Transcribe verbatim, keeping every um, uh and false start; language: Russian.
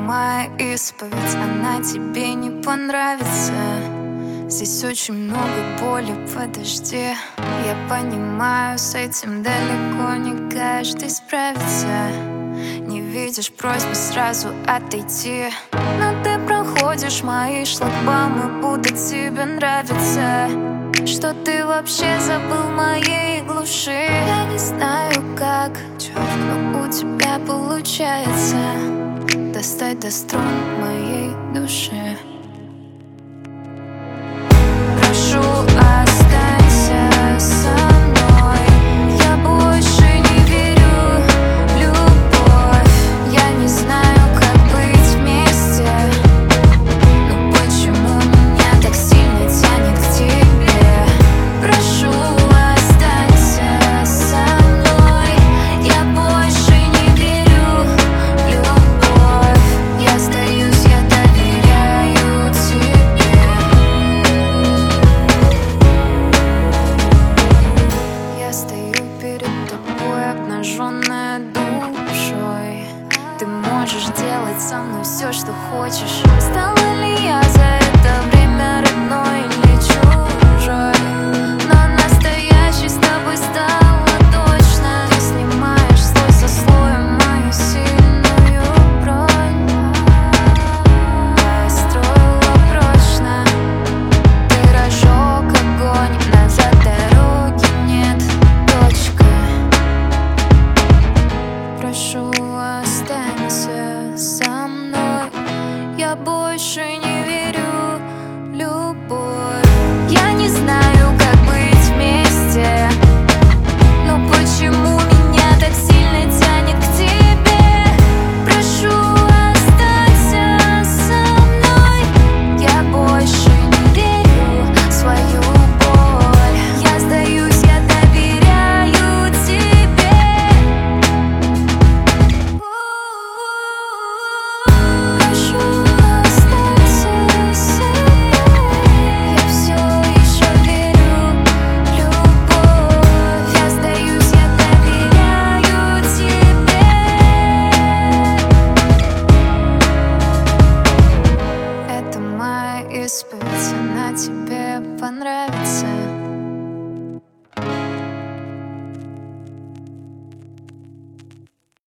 моя исповедь, она тебе не понравится. Здесь очень много боли, подожди. Я понимаю, с этим далеко не каждый справится. Не видишь просьбы сразу отойти, но ты проходишь мои шлагбаумы, будто тебе нравится. Что ты вообще забыл моей глуши? Я не знаю как, черт, но у тебя получается достать до струн моей души. Прошу, останься со мной. Я больше не верю в любовь. Я не знаю, как быть вместе, но почему меня так сильно тянет к тебе? Прошу, останься со мной. Я больше не верю в любовь. Я сдаюсь, я доверяю тебе. Я стою перед тобой, обнаженная душой. Ты можешь делать со мной все, что хочешь. Стала ли я за это время родной или чужой? Но настоящей с тобой стало точно. Ты снимаешь слой за слоем мою сильную бронь. Я строила прочно. Ты разжег огонь, назад дороги нет. Точка. Прошу, останься со мной. Я больше не верю в любовь. Я не знаю, как быть вместе, но почему меня так сильно тянет к тебе? Прошу, останься со мной. Я больше не верю в свою боль. Я сдаюсь, я доверяю тебе. Прошу, останься со мной. Я все еще верю в любовь. Я сдаюсь, я доверяю тебе. Это моя исповедь, она тебе понравится.